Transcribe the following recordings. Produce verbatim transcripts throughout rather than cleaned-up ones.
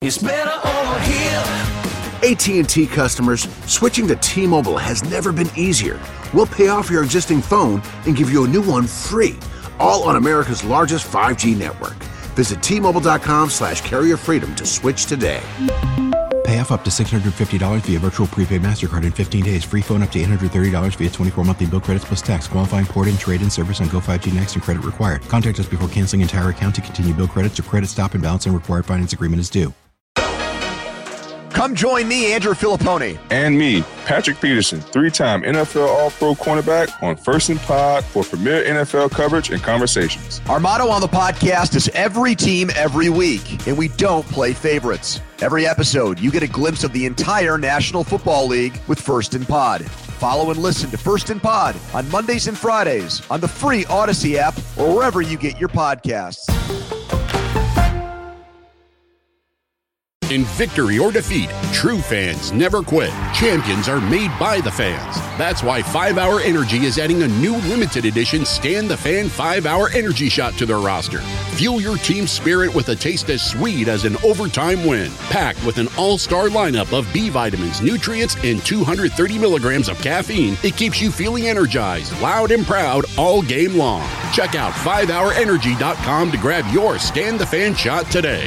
It's better over here. A T and T customers, switching to T-Mobile has never been easier. We'll pay off your existing phone and give you a new one free, all on America's largest five G network. Visit T-Mobile.com slash carrier freedom to switch today. Pay off up to six hundred fifty dollars via virtual prepaid MasterCard in fifteen days. Free phone up to eight hundred thirty dollars via twenty-four monthly bill credits plus tax. Qualifying port and trade-in service on Go five G Next and credit required. Contact us before canceling entire account to continue bill credits or credit stop and balance and required finance agreement is due. Come join me, Andrew Filippone. And me, Patrick Peterson, three-time N F L All-Pro cornerback on First and Pod for premier N F L coverage and conversations. Our motto on the podcast is every team, every week, and we don't play favorites. Every episode, you get a glimpse of the entire National Football League with First and Pod. Follow and listen to First and Pod on Mondays and Fridays on the free Odyssey app or wherever you get your podcasts. In victory or defeat, true fans never quit. Champions are made by the fans. That's why five hour Energy is adding a new limited edition Stand the Fan five hour Energy shot to their roster. Fuel your team spirit with a taste as sweet as an overtime win. Packed with an all-star lineup of B vitamins, nutrients, and two hundred thirty milligrams of caffeine, it keeps you feeling energized, loud, and proud all game long. Check out five hour energy dot com to grab your Stand the Fan shot today.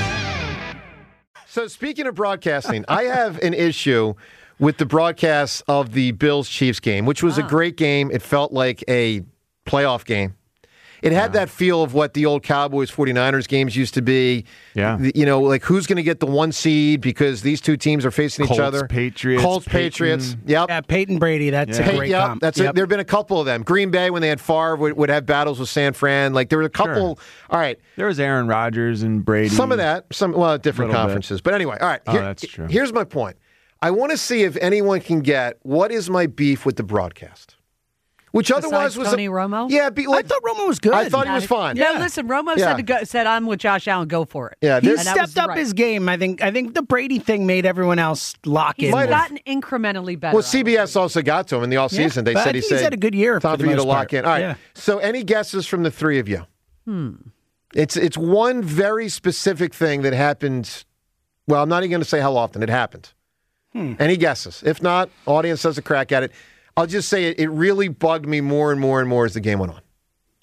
So speaking of broadcasting, I have an issue with the broadcast of the Bills-Chiefs game, which was ah. a great game. It felt like a playoff game. It had yeah. that feel of what the old Cowboys forty-niners games used to be. Yeah. You know, like who's going to get the one seed because these two teams are facing Colts, each other. Patriots. Colts, Peyton. Patriots. Yep. Yeah, Peyton Brady. That's yeah. a great yep, comp. That's yep. a, there have been a couple of them. Green Bay, when they had Favre, would, would have battles with San Fran. Like there were a couple. Sure. All right. There was Aaron Rodgers and Brady. Some of that. Some well, different conferences. Bit. But anyway, all right. Oh, Here, that's true. Here's my point. I want to see if anyone can get what is my beef with the broadcast. Which Besides otherwise was Tony a, Romo? Yeah, be, like, I thought Romo was good. I thought he was fine. No, yeah. listen, Romo yeah. said to go, said I'm with Josh Allen. Go for it. Yeah, he and stepped up right. his game. I think. I think the Brady thing made everyone else lock He's in. He's gotten incrementally better. Well, C B S also got to him in the offseason. Yeah, they said he he's said had a good year. Time for, for you to part. lock in. All right. Yeah. So, any guesses from the three of you? Hmm. It's it's one very specific thing that happened. Well, I'm not even going to say how often it happened. Hmm. Any guesses? If not, audience does a crack at it. I'll just say it, it really bugged me more and more and more as the game went on.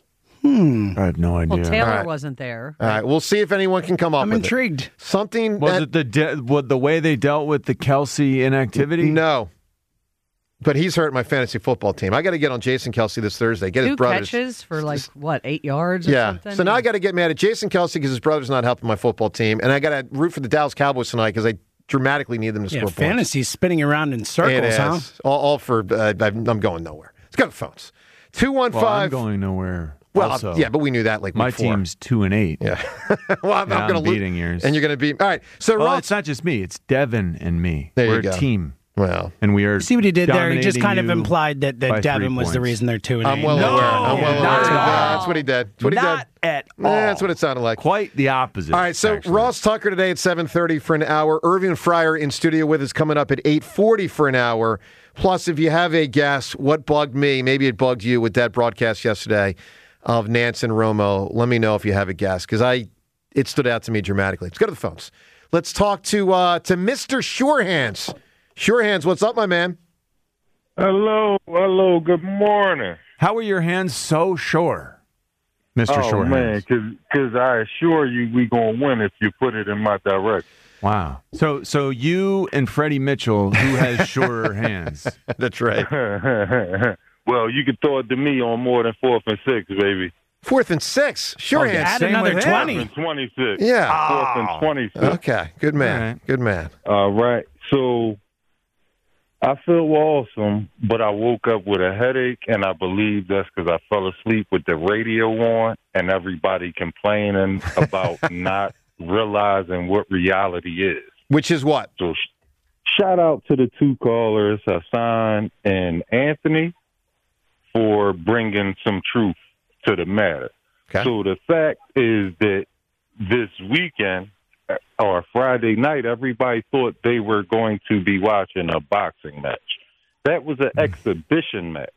Hmm. I have no idea. Well, Taylor right. wasn't there. All right, we'll see if anyone can come up I'm with intrigued. it. Something Was that, it the de- what the way they dealt with the Kelsey inactivity? No. But he's hurt my fantasy football team. I got to get on Jason Kelsey this Thursday. Get Two his brothers. catches for like, what, eight yards or yeah. something? So now I got to get mad at Jason Kelsey because his brother's not helping my football team. And I got to root for the Dallas Cowboys tonight because I dramatically need them to Yeah, score points. fantasy's spinning around in circles, It is. huh? All, all for, uh, I'm going nowhere. Let's go to phones. two one five. Well, I'm going nowhere. Well, also. yeah, but we knew that like my week four. team's two and eight. Yeah. well, I'm, and I'm I'm going to beating yours, and you're going to beat. All right. So well, Ross, it's not just me; it's Devin and me. There you We're go. a team. Well, and we are. See what he did there? He just kind of you implied that, that Devin was the points. reason they're two and I'm eight. well No, aware. I'm well not aware. at all. That's what he did. That's what he Not did. at Yeah, all. that's what it sounded like. Quite the opposite. All right, so actually. Ross Tucker today at seven thirty for an hour. Irving Fryer in studio with us coming up at eight forty for an hour. Plus, if you have a guess, what bugged me, maybe it bugged you with that broadcast yesterday of Nance and Romo. Let me know if you have a guess, because I it stood out to me dramatically. Let's go to the phones. Let's talk to uh, to Mister Surehands. Surehands, what's up, my man? Hello, hello, good morning. How are your hands so sure, Mister Oh, Shorthands? man, because I assure you we going to win if you put it in my direction. Wow. So so you and Freddie Mitchell, who has surer hands? That's right. Well, you can throw it to me on more than fourth and six, baby. Fourth and six. Sure, Okay, hands. Add same another with him. twenty. Fourth and twenty-six. Yeah. Fourth and twenty-six. Okay. Good man. All right. Good man. All right. So I feel awesome, but I woke up with a headache, and I believe that's because I fell asleep with the radio on and everybody complaining about not realizing what reality is. Which is what? So sh- shout out to the two callers, Hassan and Anthony, for bringing some truth to the matter. Okay. So the fact is that this weekend or Friday night, everybody thought they were going to be watching a boxing match. That was an exhibition match.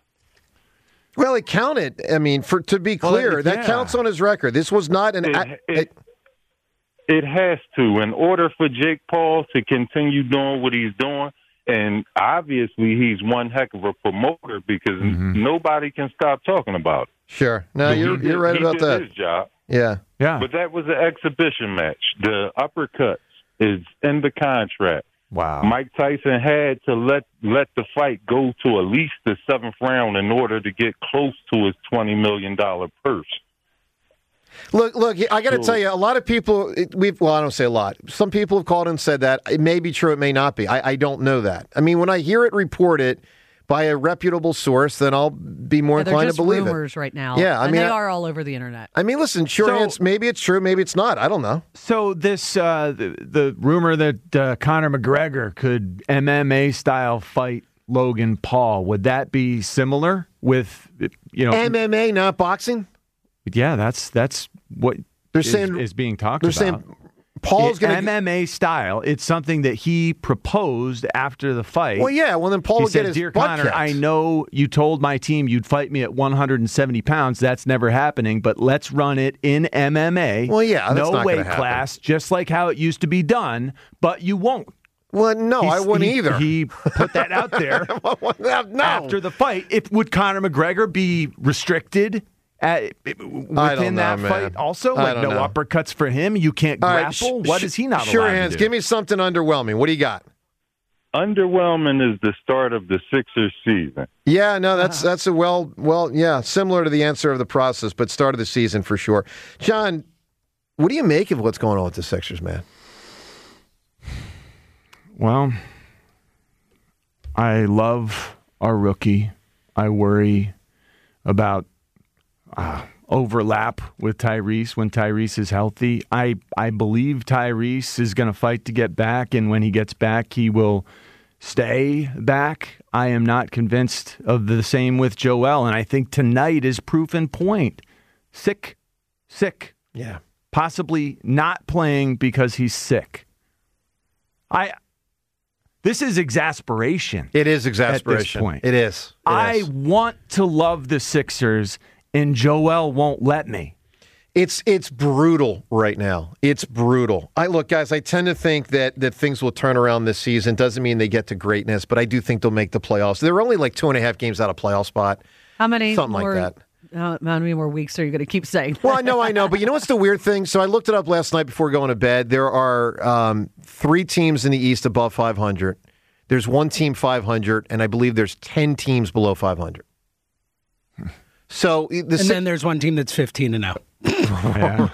Well, it counted. I mean, for to be Well, clear, it- that yeah. counts on his record. This was not an. It, a- it, It has to. In order for Jake Paul to continue doing what he's doing, and obviously he's one heck of a promoter because mm-hmm. nobody can stop talking about it. Sure. No, He you're did- you're right he about did that. his job. Yeah. Yeah. But that was an exhibition match. The uppercuts is in the contract. Wow. Mike Tyson had to let let the fight go to at least the seventh round in order to get close to his twenty million dollars purse. Look, look. I got to So- tell you, a lot of people. it- We've well, I don't say a lot. Some people have called and said that it may be true, it may not be. I, I don't know that. I mean, when I hear it reported by a reputable source, then I'll be more Yeah, they're inclined just to believe rumors it. right now. Yeah, I and mean, they I- are all over the internet. I mean, listen. Sure, So- it's, maybe it's true, maybe it's not. I don't know. So this uh, the, the rumor that uh, Conor McGregor could M M A style fight Logan Paul, would that be similar with you know M M A, not boxing. Yeah, that's that's what They're is, saying- is being talked They're about. saying Paul's It- going M M A style. It's something that he proposed after the fight. Well, yeah. Well, then Paul he would said, get his "Dear butt Conor, kicked." I know you told my team you'd fight me at one hundred seventy pounds. That's never happening. But let's run it in M M A. Well, yeah, that's no not gonna weight happen. class, just like how it used to be done. But you won't." Well, no, I He's- wouldn't he- either. He put that out there no. after the fight. If would Conor McGregor be restricted at, within I don't know, that man. fight? Also, I like don't no know. uppercuts for him. You can't All right, grapple. sh- what sh- is he not Sure allowed hands. to do? Give me something underwhelming. What do you got? Underwhelming is the start of the Sixers season. Yeah, no, that's that's a well, well, yeah, similar to the answer of the process, but start of the season for sure. John, what do you make of what's going on with the Sixers, man? Well, I love our rookie. I worry about uh, overlap with Tyrese when Tyrese is healthy. I, I believe Tyrese is going to fight to get back, and when he gets back, he will stay back. I am not convinced of the same with Joel, and I think tonight is proof in point. Sick, sick. Yeah. Possibly not playing because he's sick. I. This is exasperation. It is exasperation. At this point. It is. It I is. want to love the Sixers, and Joel won't let me. It's it's brutal right now. It's brutal. I look, guys. I tend to think that that things will turn around this season. Doesn't mean they get to greatness, but I do think they'll make the playoffs. They're only like two and a half games out of playoff spot. How many Something more, like that. How, how many more weeks are you going to keep saying? Well, I know, I know, but you know what's the weird thing? So I looked it up last night before going to bed. There are um, three teams in the East above five hundred. There's one team five hundred, and I believe there's ten teams below five hundred. So the and then there's one team that's fifteen and out. Yeah.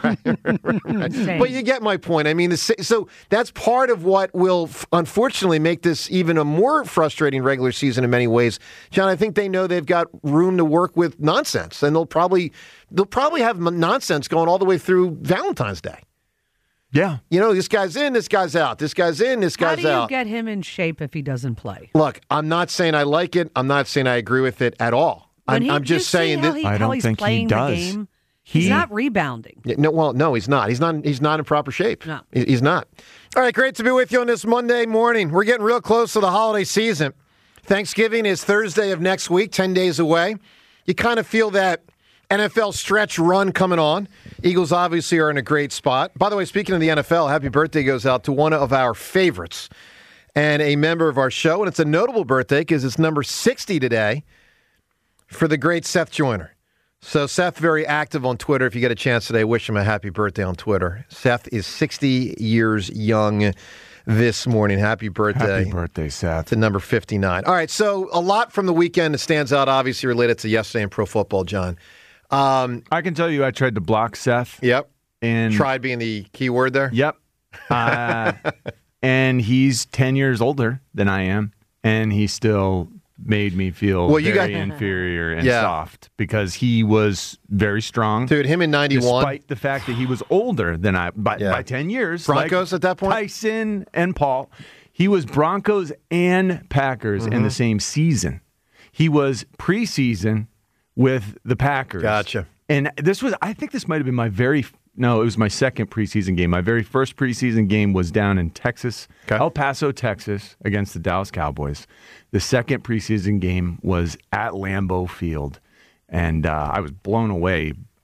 But you get my point. I mean, the, so that's part of what will f- unfortunately make this even a more frustrating regular season in many ways. John, I think they know they've got room to work with nonsense, and they'll probably they'll probably have m- nonsense going all the way through Valentine's Day. Yeah. You know, this guy's in, this guy's out. This guy's in, this How guy's do you out. get him in shape if he doesn't play? Look, I'm not saying I like it. I'm not saying I agree with it at all. When I'm, he- I'm just you see saying how that he- I how don't he's think he playing the does. game? He- He's not rebounding. Yeah, no, well, no, he's not. He's not. He's not in proper shape. No. He- he's not. All right, great to be with you on this Monday morning. We're getting real close to the holiday season. Thanksgiving is Thursday of next week, ten days away. You kind of feel that N F L stretch run coming on. Eagles obviously are in a great spot. By the way, speaking of the N F L, happy birthday goes out to one of our favorites and a member of our show, and it's a notable birthday because it's number sixty today for the great Seth Joyner. So Seth, very active on Twitter. If you get a chance today, wish him a happy birthday on Twitter. Seth is sixty years young this morning. Happy birthday. Happy birthday, Seth. To number fifty-nine. All right, so a lot from the weekend that stands out, obviously related to yesterday in pro football, John. Um, I can tell you I tried to block Seth. Yep. And tried being the key word there? Yep. Uh, and he's ten years older than I am, and he still made me feel Well, you very got- inferior and Yeah. soft because he was very strong. Dude, him in ninety-one. Despite the fact that he was older than I by, Yeah. by ten years. Broncos like at that point? Tyson and Paul. He was Broncos and Packers in Mhm. the same season. He was preseason with the Packers. Gotcha. And this was, I think this might have been my very, no, it was my second preseason game. My very first preseason game was down in Texas, El Paso, Texas, against the Dallas Cowboys. The second preseason game was at Lambeau Field, and uh, I was blown away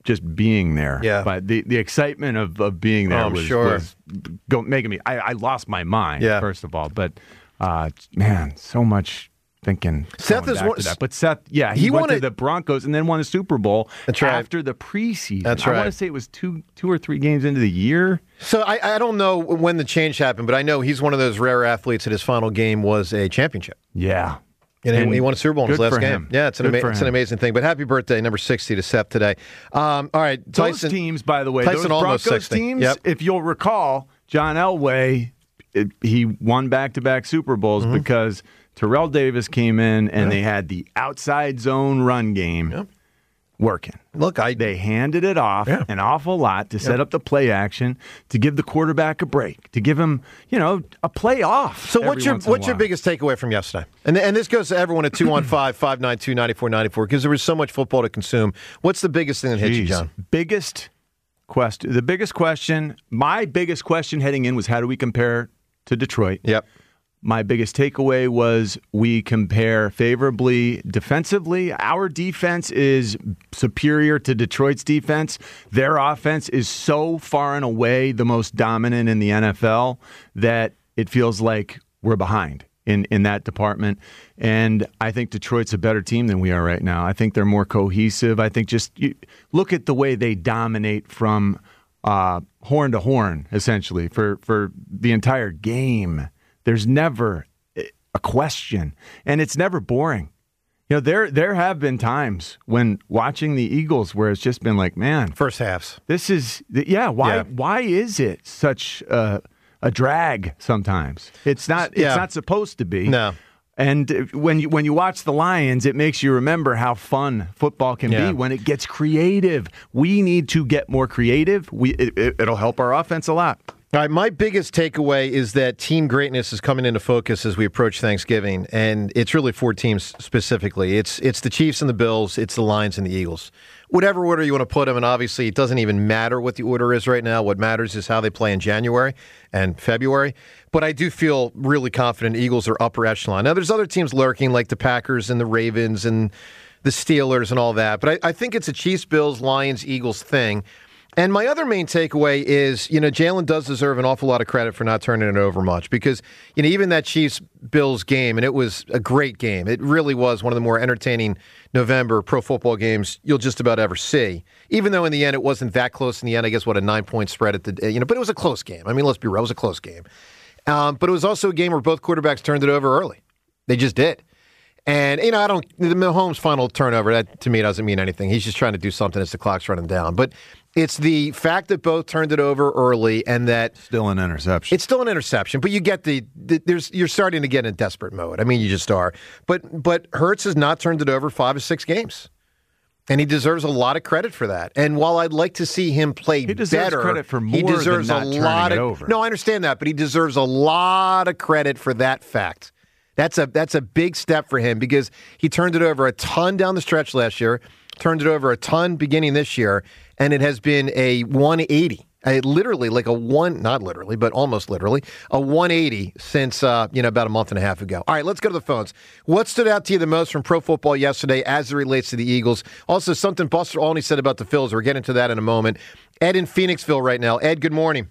just being there. Yeah. But the, the excitement of, of being there Oh, I'm was, sure. was go, making me. I, I lost my mind. Yeah. First of all, but uh, man, so much. Thinking Seth going is back one- to that. But Seth, yeah, he, he went won to it- the Broncos and then won a Super Bowl That's right. after the preseason. That's I right. want to say it was two, two or three games into the year. So I, I don't know when the change happened, but I know he's one of those rare athletes that his final game was a championship. Yeah, And, And he won a Super Bowl in his good last for game. him. Yeah, it's an, Good ama- for it's an him. amazing thing. But happy birthday, number sixty to Seth today. Um, all right, Those Tyson. teams, by the way, Tyson those almost Broncos sixty. teams, Yep. if you'll recall, John Elway, it, he won back-to-back Super Bowls Mm-hmm. because Terrell Davis came in and they had the outside zone run game Yep. working. Look, I They handed it off Yeah. an awful lot to set up the play action, to give the quarterback a break, to give him, you know, a play off. So every what's your once in a what's your while. biggest takeaway from yesterday? And and this goes to everyone at two one five, five nine two, nine four nine four because there was so much football to consume. What's the biggest thing that hit you, Jeez. John? Biggest question. The biggest question, my biggest question heading in was how do we compare to Detroit? Yep. My biggest takeaway was we compare favorably defensively. Our defense is superior to Detroit's defense. Their offense is so far and away the most dominant in the N F L that it feels like we're behind in, in that department. And I think Detroit's a better team than we are right now. I think they're more cohesive. I think just you, look at the way they dominate from uh, horn to horn, essentially, for, for the entire game. There's never a question, and it's never boring. You know, there there have been times when watching the Eagles where it's just been like, man, First halves. this is yeah. Why Yeah. why is it such a, a drag? Sometimes it's not. It's Yeah. not supposed to be. No. And when you when you watch the Lions, it makes you remember how fun football can Yeah. be when it gets creative. We need to get more creative. We it, it, it'll help our offense a lot. All right, my biggest takeaway is that team greatness is coming into focus as we approach Thanksgiving, and it's really four teams specifically. It's it's the Chiefs and the Bills, it's the Lions and the Eagles. Whatever order you want to put them, and obviously it doesn't even matter what the order is right now. What matters is how they play in January and February. But I do feel really confident Eagles are upper echelon. Now, there's other teams lurking like the Packers and the Ravens and the Steelers and all that, but I, I think it's a Chiefs, Bills, Lions, Eagles thing. And my other main takeaway is, you know, Jalen does deserve an awful lot of credit for not turning it over much because, you know, even that Chiefs-Bills game, and it was a great game. It really was one of the more entertaining November pro football games you'll just about ever see. Even though in the end it wasn't that close in the end, I guess, what, a nine-point spread at the, you know, but it was a close game. I mean, let's be real, it was a close game. Um, but it was also a game where both quarterbacks turned it over early. They just did. And, you know, I don't, the Mahomes' final turnover, that to me doesn't mean anything. He's just trying to do something as the clock's running down. But it's the fact that both turned it over early and that Still an interception. it's still an interception, but you get the, the there's you're starting to get in desperate mode. I mean, you just are. But but Hurts has not turned it over five or six games. And he deserves a lot of credit for that. And while I'd like to see him play He deserves better, credit for he more than deserves not a turning lot it of over. No, I understand that, but he deserves a lot of credit for that fact. That's a that's a big step for him because he turned it over a ton down the stretch last year, turned it over a ton beginning this year, and it has been a one eighty. A, literally like a one, not literally, but almost literally, a one eighty since uh, you know about a month and a half ago. All right, let's go to the phones. What stood out to you the most from pro football yesterday as it relates to the Eagles? Also, something Buster Olney said about the Phils. We're getting to that in a moment. Ed in Phoenixville right now. Ed, good morning.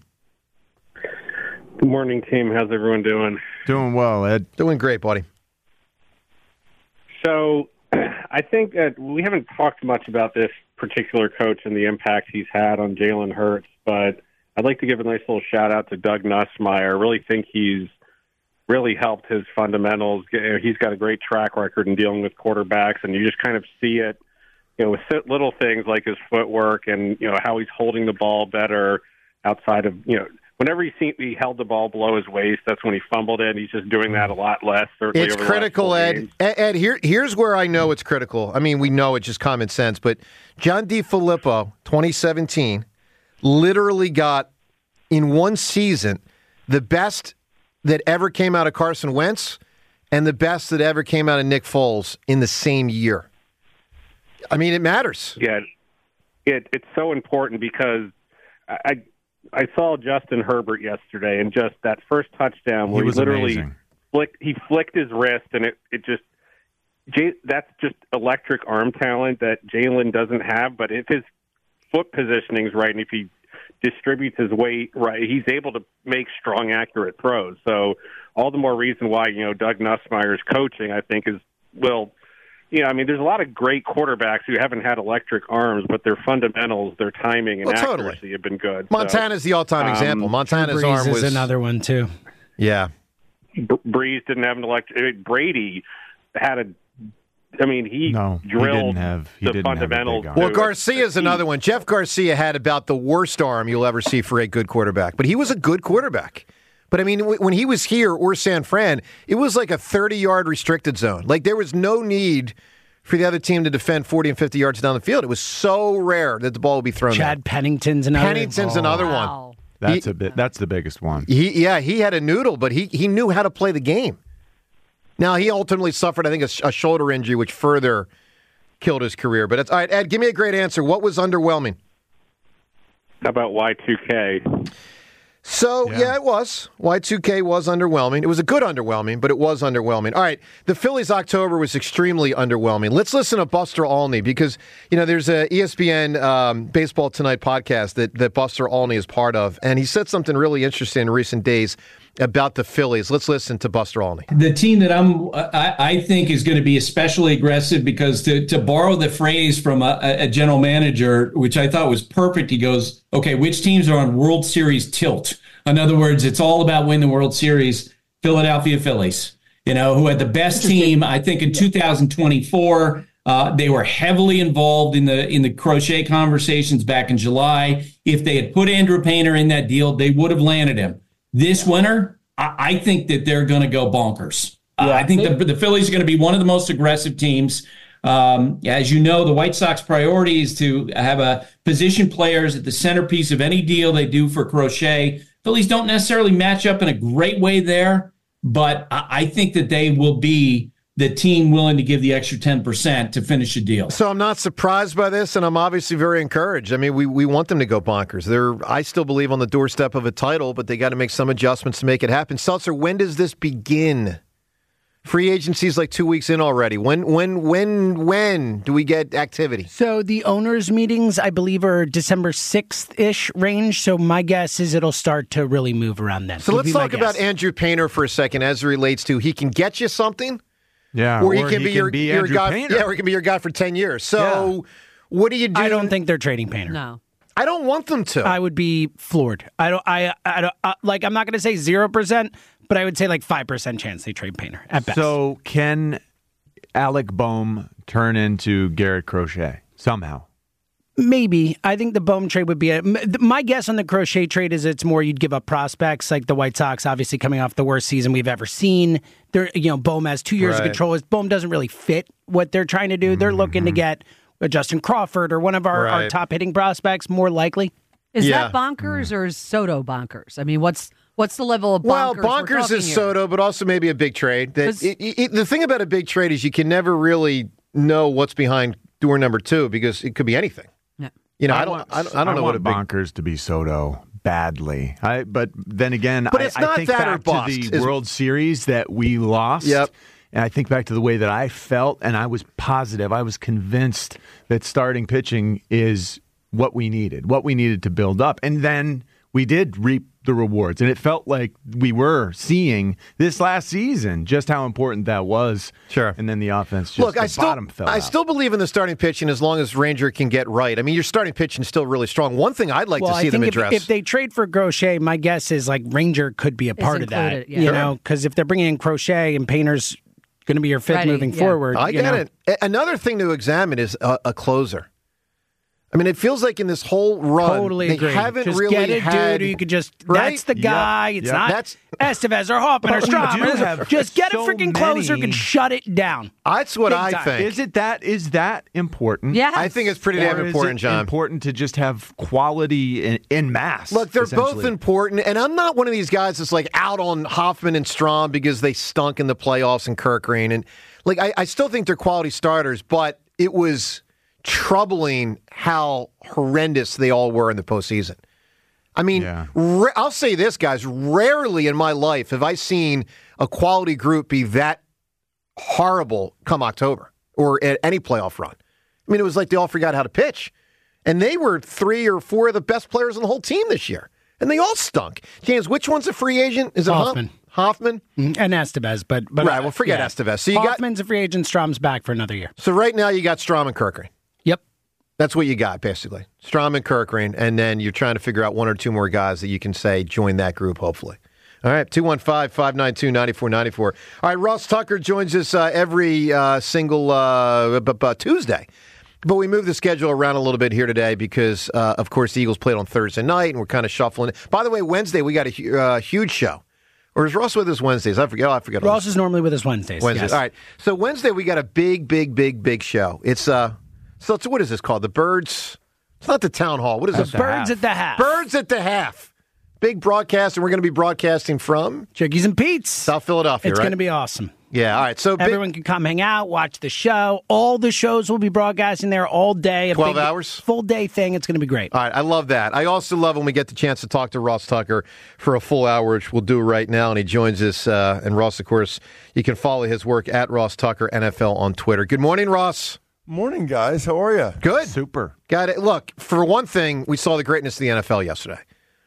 Good morning, team. How's everyone doing? Doing well, Ed. Doing great, buddy. So I think that we haven't talked much about this particular coach and the impact he's had on Jalen Hurts, but I'd like to give a nice little shout-out to Doug Nussmeier. I really think he's really helped his fundamentals. He's got a great track record in dealing with quarterbacks, and you just kind of see it, you know, with little things like his footwork and, you know, how he's holding the ball better outside of, you know, whenever he, see, he held the ball below his waist, that's when he fumbled it. He's just doing that a lot less. Certainly It's over critical, the last Ed. four games. Ed. Ed, here, here's where I know it's critical. I mean, we know it's just common sense, but John DeFilippo, twenty seventeen, literally got, in one season, the best that ever came out of Carson Wentz and the best that ever came out of Nick Foles in the same year. I mean, it matters. Yeah, it, it's so important because I I saw Justin Herbert yesterday, and just that first touchdown where He he, was literally amazing. flicked he flicked his wrist, and it it just Jay, that's just electric arm talent that Jalen doesn't have. But if his foot positioning's right, and if he distributes his weight right, he's able to make strong, accurate throws. So all the more reason why, you know, Doug Nussmeier's coaching, I think, is, well, you know, I mean, there's a lot of great quarterbacks who haven't had electric arms, but their fundamentals, their timing and well, accuracy totally. have been good. Montana's so, the all-time um, example. Montana's Brees arm was is another one too. Yeah. Breeze didn't have an electric. Brady had a. I mean, he no, drilled he didn't have, he the didn't fundamentals. Have a big Well, arm. Garcia's another one. Jeff Garcia had about the worst arm you'll ever see for a good quarterback, but he was a good quarterback. But, I mean, when he was here or San Fran, it was like a thirty-yard restricted zone. Like, there was no need for the other team to defend forty and fifty yards down the field. It was so rare that the ball would be thrown Chad out. Pennington's another. Pennington's oh. another Wow. one. That's he, a bit. That's the biggest one. He, yeah, he had a noodle, but he, he knew how to play the game. Now, he ultimately suffered, I think, a, a shoulder injury, which further killed his career. But it's all right, Ed, give me a great answer. What was underwhelming? How about Y two K? So, yeah. yeah, it was. Y two K was underwhelming. It was a good underwhelming, but it was underwhelming. All right, the Phillies' October was extremely underwhelming. Let's listen to Buster Olney because, you know, there's a E S P N um, Baseball Tonight podcast that, that Buster Olney is part of, and he said something really interesting in recent days about the Phillies. Let's listen to Buster Olney. The team that I'm, I, I think is going to be especially aggressive because to, to borrow the phrase from a, a general manager, which I thought was perfect, he goes, okay, which teams are on World Series tilt? In other words, it's all about winning the World Series. Philadelphia Phillies, you know, who had the best team, I think, in two thousand twenty-four. Uh, they were heavily involved in the in the Crochet conversations back in July. If they had put Andrew Painter in that deal, they would have landed him. This winter, I, I think that they're going to go bonkers. Uh, I think the, the Phillies are going to be one of the most aggressive teams. Um, as you know, the White Sox priority is to have a position players at the centerpiece of any deal they do for Crochet. Phillies don't necessarily match up in a great way there, but I, I think that they will be the team willing to give the extra ten percent to finish a deal. So I'm not surprised by this, and I'm obviously very encouraged. I mean, we, we want them to go bonkers. They're, I still believe, on the doorstep of a title, but they got to make some adjustments to make it happen. Seltzer, when does this begin? Free agency's like two weeks in already. When, when, when, when do we get activity? So the owners' meetings, I believe, are December sixth-ish range. So my guess is it'll start to really move around then. So Would let's be my talk about guess. Andrew Painter for a second as it relates to he can get you something. Yeah, or, or he can he be can your, be your Andrew guy. Painter. Yeah, or he can be your guy for ten years. So what do you do? I don't think they're trading Painter. No. I don't want them to. I would be floored. I don't. I. I don't. Uh, like. I'm not going to say zero percent, but I would say like five percent chance they trade Painter at best. So can Alec Boehm turn into Garrett Crochet somehow? Maybe. I think the Boehm trade would be a, my guess on the Crochet trade is it's more you'd give up prospects like the White Sox, obviously coming off the worst season we've ever seen. They're, you know, Boehm has two years Right. of control. Boehm doesn't really fit what they're trying to do. They're Mm-hmm. looking to get a Justin Crawford or one of our, our Right. top hitting prospects, more likely. Is Yeah. that bonkers or is Soto bonkers? I mean, what's what's the level of bonkers? Well, we're bonkers talking is here? Soto, but also maybe a big trade. That 'Cause- it, it, the thing about a big trade is you can never really know what's behind door number two because it could be anything. Yeah. You know, I, I don't, want, I don't, I don't know want what a big. bonkers to be Soto badly. I, but then again, But I, it's I not think that or back bust, to the is- World Series that we lost. Yep. And I think back to the way that I felt, and I was positive, I was convinced that starting pitching is what we needed, what we needed to build up. And then we did reap the rewards. And it felt like we were seeing this last season just how important that was. Sure. And then the offense just Look, the I still, bottom fell I out. still believe in the starting pitching as long as Ranger can get right. I mean, your starting pitching is still really strong. One thing I'd like well, to see I them think address. if, if they trade for Crochet, my guess is like Ranger could be a part of that. included, yeah. You Sure. know, because if they're bringing in Crochet and Painter's going to be your fifth Ready, moving yeah. forward. I you get know. it. A- Another thing to examine is a, a closer. I mean, it feels like in this whole run, Totally they agree. haven't just really get a had. dude who you could just, Right? that's the Yep, guy. It's yep. not That's- Estevez or Hoffman or But we do Strom. have Just get a so freaking closer who many- can shut it down. That's what Big I time. think. Is it that? Is that important? Yes. I think it's pretty damn Or is important, it John. important to just have quality in, in mass? Look, they're both essentially? important, and I'm not one of these guys that's like out on Hoffman and Strom because they stunk in the playoffs and Kirk Green. And like, I, I still think they're quality starters, but it was troubling how horrendous they all were in the postseason. I mean, Yeah. ra- I'll say this, guys. Rarely in my life have I seen a quality group be that horrible come October or at any playoff run. I mean, it was like they all forgot how to pitch. And they were three or four of the best players on the whole team this year. And they all stunk. James, which one's a free agent? Is it Hoffman? Hoffman? And Estevez, but, but right, well, forget yeah. Estevez. So you Hoffman's got, a free agent, Strom's back for another year. So right now you got Strom and Kirkgreen. Yep. That's what you got, basically. Strom and Kirkgreen, and then you're trying to figure out one or two more guys that you can say join that group, hopefully. All right, two one five, five nine two, nine four nine four. All right, Ross Tucker joins us uh, every uh, single uh, b- b- Tuesday. But we moved the schedule around a little bit here today because, uh, of course, the Eagles played on Thursday night, and we're kind of shuffling. By the way, Wednesday we got a hu- uh, huge show. Or is Ross with us Wednesdays? I forget. Oh, I forget. Ross is normally with us Wednesdays. Wednesdays. Yes. All right. So Wednesday we got a big, big, big, big show. It's uh, so it's, what is this called? The Birds. It's not the Town Hall. What is it? Birds at the Half. Birds at the Half. Big broadcast, and we're going to be broadcasting from Chickies and Pete's, South Philadelphia. It's right? going to be awesome. Yeah. All right. So big, everyone can come hang out, watch the show. All the shows will be broadcasting there all day. A twelve big, hours, full day thing. It's going to be great. All right. I love that. I also love when we get the chance to talk to Ross Tucker for a full hour, which we'll do right now. And he joins us. Uh, and Ross, of course, you can follow his work at Ross Tucker N F L on Twitter. Good morning, Ross. Morning, guys. How are you? Good. Super. Got it. Look, for one thing, we saw the greatness of the N F L yesterday.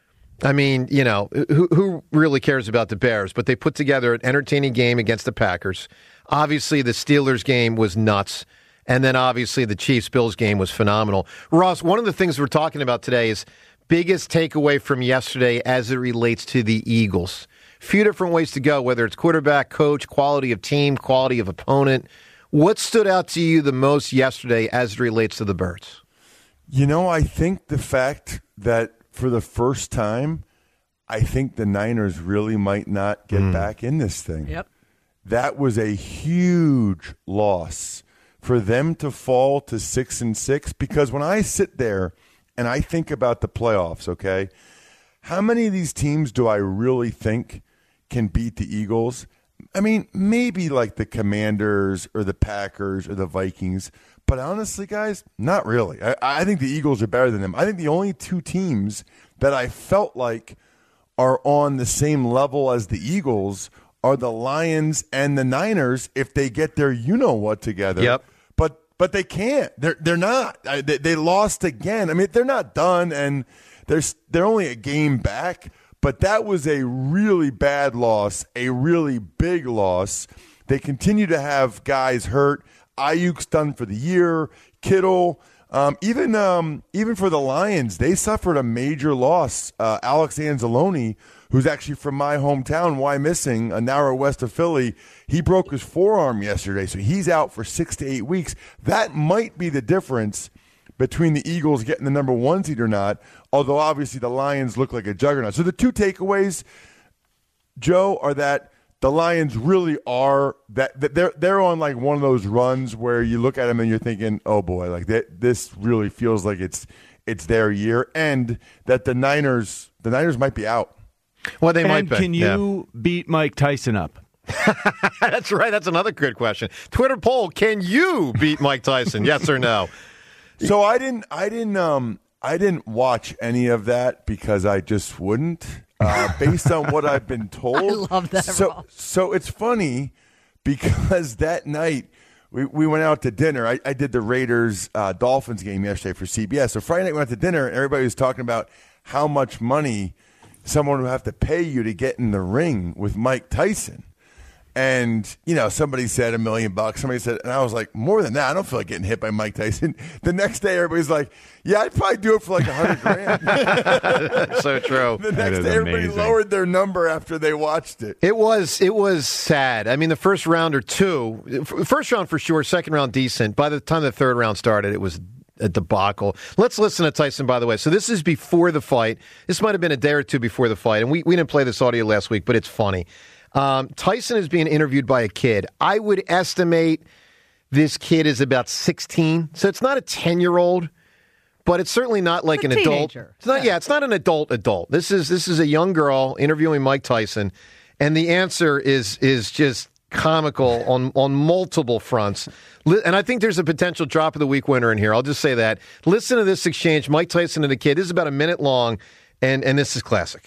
I mean, you know, who who really cares about the Bears? But they put together an entertaining game against the Packers. Obviously, the Steelers game was nuts. And then, obviously, the Chiefs-Bills game was phenomenal. Ross, one of the things we're talking about today is biggest takeaway from yesterday as it relates to the Eagles. Few different ways to go, whether it's quarterback, coach, quality of team, quality of opponent. What stood out to you the most yesterday as it relates to the Birds? You know, I think the fact that for the first time, I think the Niners really might not get mm. back in this thing. Yep. That was a huge loss for them to fall to six and six. Because when I sit there and I think about the playoffs, okay, how many of these teams do I really think can beat the Eagles? I mean, maybe like the Commanders or the Packers or the Vikings. But honestly, guys, not really. I, I think the Eagles are better than them. I think the only two teams that I felt like are on the same level as the Eagles are the Lions and the Niners if they get their you-know-what together. Yep. But but they can't. They're they're not. I, they, they lost again. I mean, they're not done, and they're, they're only a game back. But that was a really bad loss, a really big loss. They continue to have guys hurt. Ayuk's done for the year. Kittle. Um, even um, even for the Lions, they suffered a major loss. Uh, Alex Anzalone, who's actually from my hometown, Wyomissing, an hour west of Philly, he broke his forearm yesterday, so he's out for six to eight weeks. That might be the difference between the Eagles getting the number one seed or not, although obviously the Lions look like a juggernaut. So the two takeaways, Joe, are that the Lions really are that, that they're they're on like one of those runs where you look at them and you're thinking, oh boy, like that this really feels like it's it's their year, and that the Niners the Niners might be out. Well, they and might be. Can you yeah. beat Mike Tyson up? That's right. That's another good question. Twitter poll: can you beat Mike Tyson? Yes or no? So I didn't. I didn't. Um. I didn't watch any of that because I just wouldn't. Uh, based on what I've been told. I love that. So, Ross. so it's funny because that night we, we went out to dinner. I, I did the Raiders uh, Dolphins game yesterday for C B S. So Friday night we went out to dinner and everybody was talking about how much money someone would have to pay you to get in the ring with Mike Tyson. And, you know, somebody said a million bucks. Somebody said, and I was like, more than that. I don't feel like getting hit by Mike Tyson. The next day, everybody's like, yeah, I'd probably do it for like a hundred grand. So true. The next day, everybody amazing. lowered their number after they watched it. It was it was sad. I mean, the first round or two, first round for sure, second round decent. By the time the third round started, it was a debacle. Let's listen to Tyson, by the way. So this is before the fight. This might have been a day or two before the fight. And we, we didn't play this audio last week, but it's funny. Um, Tyson is being interviewed by a kid. I would estimate this kid is about sixteen. So it's not a ten-year-old, but it's certainly not like an adult. It's not, yeah, it's not an adult adult. This is this is a young girl interviewing Mike Tyson, and the answer is is just comical on, on multiple fronts. And I think there's a potential drop of the week winner in here. I'll just say that. Listen to this exchange, Mike Tyson and the kid. This is about a minute long, and, and this is classic.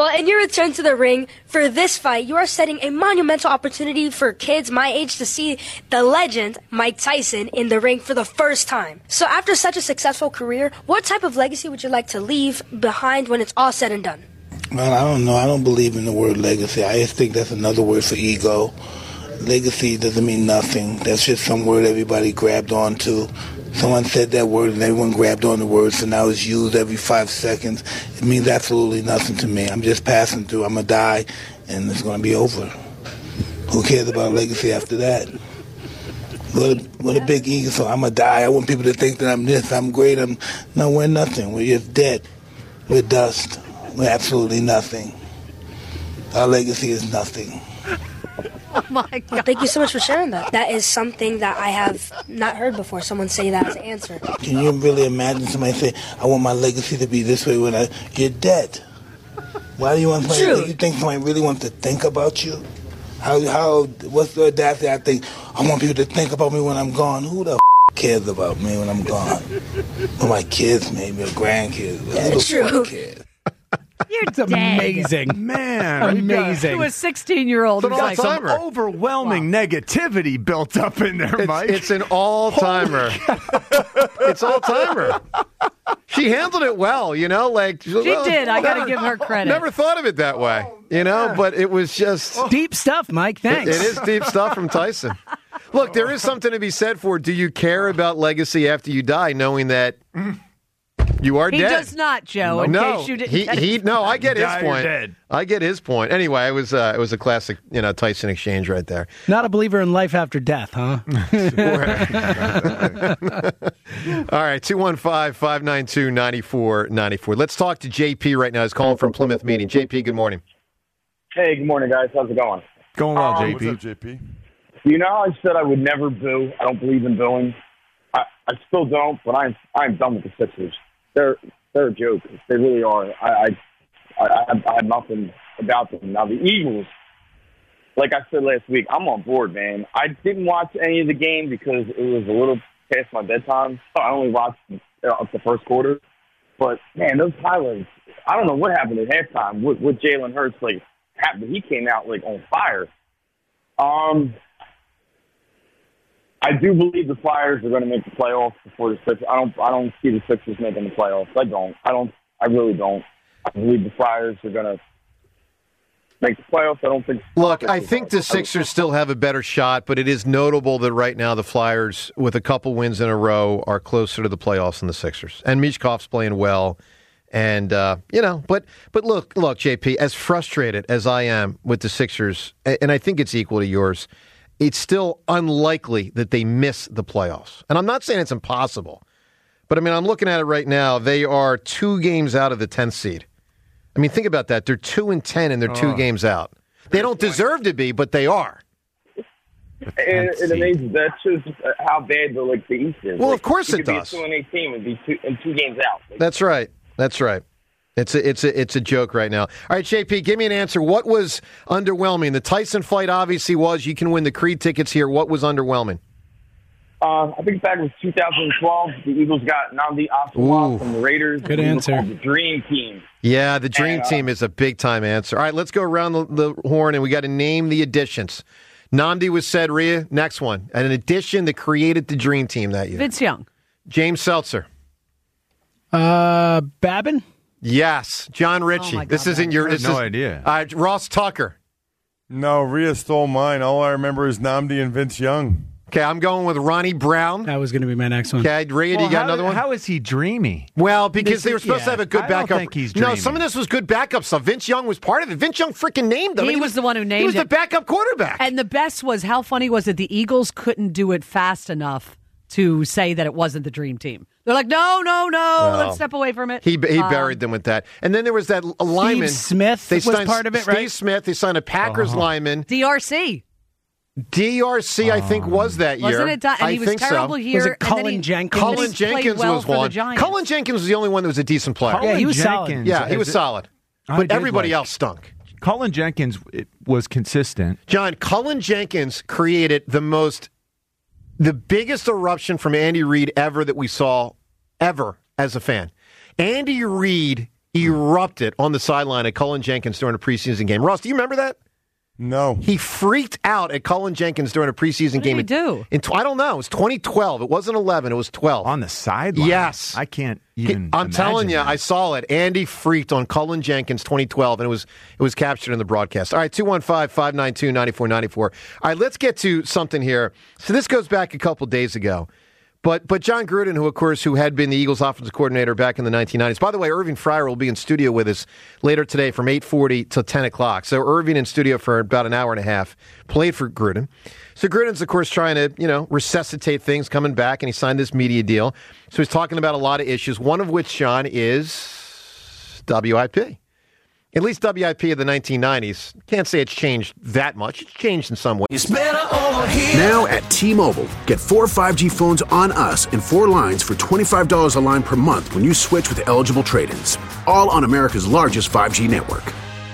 Well, in your return to the ring for this fight, you are setting a monumental opportunity for kids my age to see the legend, Mike Tyson, in the ring for the first time. So after such a successful career, what type of legacy would you like to leave behind when it's all said and done? Well, I don't know. I don't believe in the word legacy. I just think that's another word for ego. Legacy doesn't mean nothing. That's just some word everybody grabbed onto. Someone said that word and everyone grabbed on the word, so now it's used every five seconds. It means absolutely nothing to me. I'm just passing through. I'm going to die, and it's going to be over. Who cares about legacy after that? What a, what a big ego. So I'm going to die. I want people to think that I'm this, I'm great. I'm No, we're nothing. We're just dead. We're dust. We're absolutely nothing. Our legacy is nothing. Oh my God. Well, thank you so much for sharing that. That is something that I have not heard before, someone say that as an answer. Can you really imagine somebody say, I want my legacy to be this way when I, you're dead? Why do you want somebody, True. you think somebody really wants to think about you? How, how, what's the audacity? I think, I want people to think about me when I'm gone. Who the f- cares about me when I'm gone? Well, my kids, maybe, or grandkids. Who the True. f- cares? You're It's dead. amazing. Man, Amazing. To a sixteen-year-old. But who's got like, some overwhelming negativity built up in there, It's, Mike. it's an all-timer. It's all-timer. She handled it well, you know. Like She did. I got to give her credit. Never thought of it that way, you know. But it was just Deep stuff, Mike. Thanks. It is deep stuff from Tyson. Look, there is something to be said for. Do you care about legacy after you die, knowing that you are He dead? does not, Joe. In no, case you didn't he, get he it. no. I get his Die, you're point. dead. I get his point. Anyway, it was uh, it was a classic, you know, Tyson exchange right there. Not a believer in life after death, huh? All right, two one five, five nine two, nine four nine four. Let's talk to J P right now. He's calling from Plymouth Meeting. J P, good morning. Hey, good morning, guys. How's it going? Going well, Um, J P. What's up, J P? You know, I said I would never boo. I don't believe in booing. I, I still don't, but I'm I'm done with the Sixers. They're they're a joke. They really are. I I, I, I have nothing about them. Now the Eagles, like I said last week, I'm on board, man. I didn't watch any of the game because it was a little past my bedtime. So I only watched uh, up the first quarter. But man, those highlights. I don't know what happened at halftime with, with Jalen Hurts. Like happened, he came out like on fire. Um. I do believe the Flyers are going to make the playoffs before the Sixers. I don't. I don't see the Sixers making the playoffs. I don't. I don't. I really don't. I believe the Flyers are going to make the playoffs. I don't think. Look, I think the Sixers still have a better shot, but it is notable that right now the Flyers, with a couple wins in a row, are closer to the playoffs than the Sixers. And Mishkov's playing well, and uh, you know, but but look, look, J P, as frustrated as I am with the Sixers, and I think it's equal to yours, it's still unlikely that they miss the playoffs. And I'm not saying it's impossible, but I mean, I'm looking at it right now. They are two games out of the tenth seed. I mean, think about that. They're two and ten, and they're two Oh. games out. They don't deserve to be, but they are. And it amazes. That shows just how bad the like the East is. Well, Like, of course you it could does. Be a two and eight team and be two and two games out. Like, That's right. That's right. It's a, it's a, it's a joke right now. All right, J P, give me an answer. What was underwhelming? The Tyson fight obviously was. You can win the Creed tickets here. What was underwhelming? Uh, I think back in two thousand twelve, the Eagles got Nnamdi Asomugha Ooh. from the Raiders. Good He was answer. called The Dream Team. Yeah, the Dream And, uh, Team is a big-time answer. All right, let's go around the, the horn, and we got to name the additions. Nnamdi was said, Rhea. Next one. An addition that created the Dream Team that year. Vince Young. James Seltzer. Uh, Babin? Yes. John Ritchie. Oh my God, this isn't your... I had This no is, idea. Uh, Ross Tucker. No, Rhea stole mine. All I remember is Nnamdi and Vince Young. Okay, I'm going with Ronnie Brown. That was going to be my next one. Okay, Rhea, do Well, you got how- another one? How is he dreamy? Well, because This they were is- supposed to yeah. have a good I don't backup. think he's no, dreaming. some of this was good backup stuff. Vince Young was part of it. Vince Young freaking named him. He and was the one who named He was the him. backup quarterback. And the best was how funny was it? The Eagles couldn't do it fast enough to say that it wasn't the Dream Team. They're like, no, no, no, Well, let's step away from it. He he Um, buried them with that. And then there was that lineman. Smith was part of it, Steve right? Smith. They signed a Packers Uh-huh. lineman. D R C. D R C, I think, was that year. Wasn't it? Di- and I he was think terrible so. here. Was it and then Cullen he- Jenkins? and then Cullen he played Jenkins well was for the one. Giants. Cullen Jenkins was the only one that was a decent player. Yeah, he was solid. Jenkins, Yeah, he as was it- solid. I But did everybody like- else stunk. Cullen Jenkins it was consistent. John, Cullen Jenkins created the most, the biggest eruption from Andy Reid ever that we saw ever as a fan. Andy Reid erupted on the sideline at Cullen Jenkins during a preseason game. Ross, do you remember that? No. He freaked out at Cullen Jenkins during a preseason what game. What did he do? In, in, I don't know. It was twenty twelve. It wasn't eleven. It was twelve. On the sideline? Yes. I can't even I'm telling you, that. I saw it. Andy freaked on Cullen Jenkins twenty twelve, and it was it was captured in the broadcast. All right, two one five, five nine two, nine four nine four. All right, let's get to something here. So this goes back a couple days ago. But but John Gruden, who, of course, who had been the Eagles offensive coordinator back in the nineteen nineties. By the way, Irving Fryer will be in studio with us later today from eight forty to ten o'clock. So Irving in studio for about an hour and a half, played for Gruden. So Gruden's, of course, trying to, you know, resuscitate things, coming back, and he signed this media deal. So he's talking about a lot of issues, one of which, John, is W I P. At least W I P of the nineteen nineties. Can't say it's changed that much. It's changed in some ways. It's better over here. Now at T-Mobile, get four five G phones on us and four lines for twenty-five dollars a line per month when you switch with eligible trade-ins. All on America's largest five G network.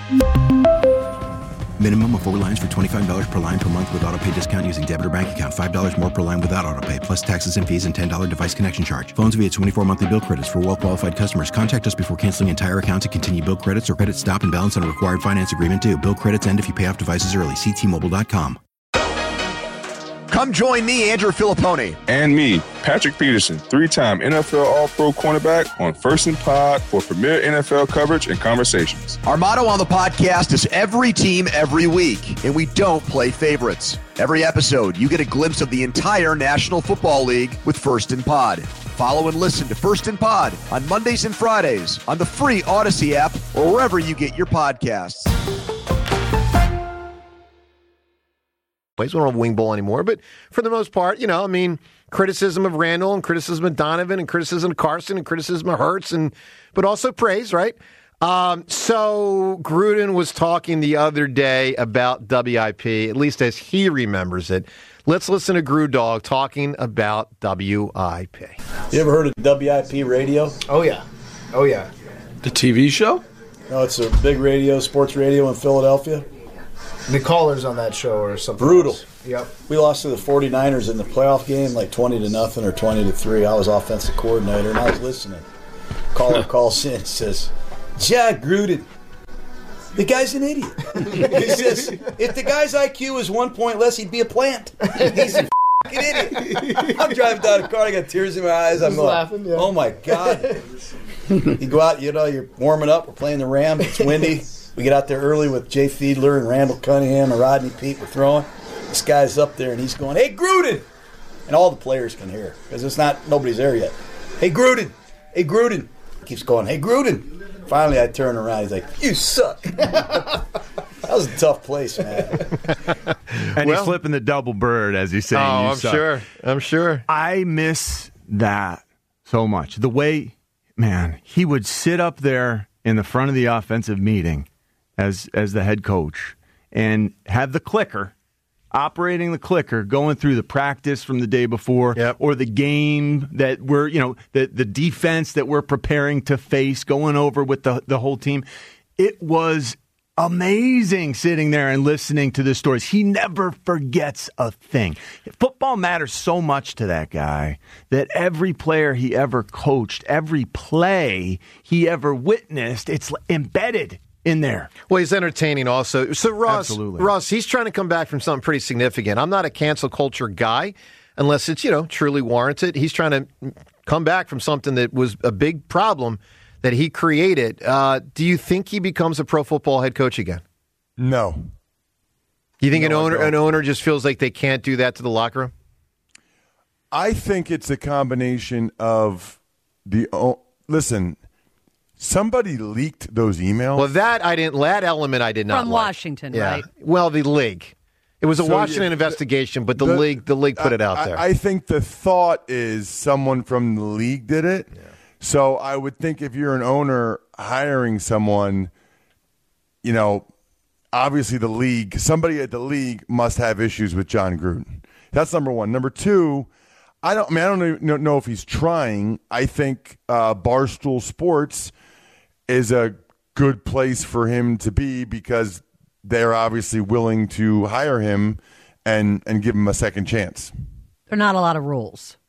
Minimum of four lines for twenty-five dollars per line per month with auto pay discount using debit or bank account. five dollars more per line without auto pay, plus taxes and fees and ten dollars device connection charge. Phones via twenty-four monthly bill credits for well-qualified customers. Contact us before canceling entire account to continue bill credits or credit stop and balance on a required finance agreement due. Bill credits end if you pay off devices early. See T Mobile dot com. Come join me, Andrew Filippone. And me, Patrick Peterson, three-time N F L All-Pro cornerback on First and Pod for premier N F L coverage and conversations. Our motto on the podcast is every team, every week, and we don't play favorites. Every episode, you get a glimpse of the entire National Football League with First and Pod. Follow and listen to First and Pod on Mondays and Fridays on the free Odyssey app or wherever you get your podcasts. We don't have a wing bowl anymore, but for the most part, you know, I mean, criticism of Randall and criticism of Donovan and criticism of Carson and criticism of Hurts, and but also praise, right? Um, so Gruden was talking the other day about W I P, at least as he remembers it. Let's listen to Gru Dog talking about W I P. You ever heard of W I P radio? Oh, yeah. Oh, yeah. The T V show? No, it's a big radio, sports radio in Philadelphia. The callers on that show are something brutal. else. Yep. We lost to the forty-niners in the playoff game, like twenty to nothing or twenty to three. I was offensive coordinator, and I was listening. Caller calls in and says, John Gruden, the guy's an idiot. He says, if the guy's I Q is one point less, he'd be a plant. He's a f***ing idiot. I'm driving down the car, I got tears in my eyes. I'm going, laughing, yeah. Oh, my God. You go out, you know, you're warming up. We're playing the Rams. It's windy. We get out there early with Jay Fiedler and Randall Cunningham and Rodney Peete. We're throwing. This guy's up there, and he's going, hey, Gruden. And all the players can hear because it's not, nobody's there yet. Hey, Gruden. Hey, Gruden. He keeps going, hey, Gruden. Finally, I turn around. He's like, you suck. That was a tough place, man. And Well- he's flipping the double bird as he's saying, Oh, you I'm suck. sure. I'm sure. I miss that so much. The way, man, he would sit up there in the front of the offensive meeting as as the head coach and have the clicker, operating the clicker, going through the practice from the day before or the game that we're, you know, the, the defense that we're preparing to face, going over with the, the whole team. It was amazing sitting there and listening to the stories. He never forgets a thing. Football matters so much to that guy that every player he ever coached, every play he ever witnessed, it's embedded in there. Well, he's entertaining also. So, Ross, Absolutely. Ross, he's trying to come back from something pretty significant. I'm not a cancel culture guy unless it's, you know, truly warranted. He's trying to come back from something that was a big problem that he created. Uh, do you think he becomes a pro football head coach again? No. Do you think No, an I owner don't. an owner just feels like they can't do that to the locker room? I think it's a combination of the o- listen. Somebody leaked those emails. Well, that I didn't. That element I did not From like. Washington, Yeah. right? Well, the league. It was a So, Washington yeah, investigation, but the, the- league the league put it out I- there. I, I think the thought is someone from the league did it. So I would think if you're an owner hiring someone, you know, obviously the league, somebody at the league must have issues with John Gruden. That's number one. Number two, I don't. I mean, I don't even know if he's trying. I think uh, Barstool Sports is a good place for him to be because they're obviously willing to hire him and and give him a second chance. There are not a lot of rules.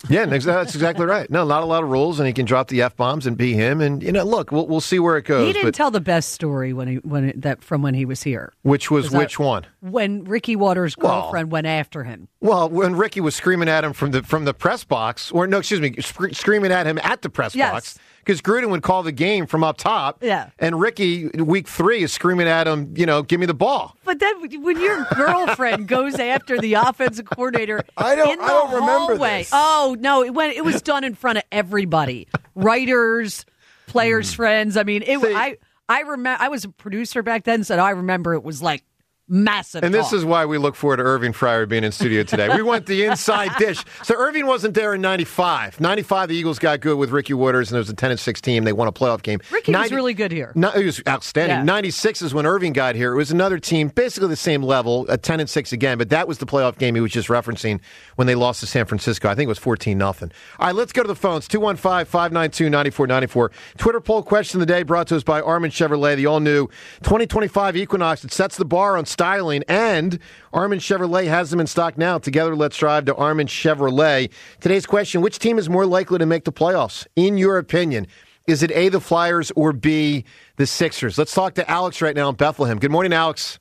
Yeah, that's exactly right. No, not a lot of rules, and he can drop the F-bombs and be him. And, you know, look, we'll, we'll see where it goes. He didn't but, tell the best story when he when it, that from when he was here. Which was, was which one? When Ricky Waters' girlfriend well, went after him. Well, when Ricky was screaming at him from the from the press box, or no, excuse me, sc- screaming at him at the press yes. box. Because Gruden would call the game from up top. Yeah. And Ricky, week three, is screaming at him, you know, give me the ball. But then when your girlfriend goes after the offensive coordinator I don't, in the I don't remember hallway. this. Oh, no, it, went, it was done in front of everybody. Writers, players' mm. friends. I mean, it. See, I I remember. I was a producer back then, so I remember it was like massive. And talk. this is why we look forward to Irving Fryer being in studio today. We want the inside dish. So Irving wasn't there in ninety-five. ninety-five, the Eagles got good with Ricky Waters, and it was a ten and six team. They won a playoff game. Ricky ninety was really good here. No, he was outstanding. Yeah. ninety-six is when Irving got here. It was another team, basically the same level, a ten and six again, but that was the playoff game he was just referencing when they lost to San Francisco. I think it was fourteen nothing. All right, let's go to the phones. two one five, five nine two, nine four nine four. Twitter poll question of the day brought to us by Armin Chevrolet, the all-new twenty twenty-five Equinox. It sets the bar on styling, and And Armin Chevrolet has them in stock now. Together, let's drive to Armin Chevrolet. Today's question, which team is more likely to make the playoffs, in your opinion? Is it A, the Flyers, or B, the Sixers? Let's talk to Alex right now in Bethlehem. Good morning, Alex.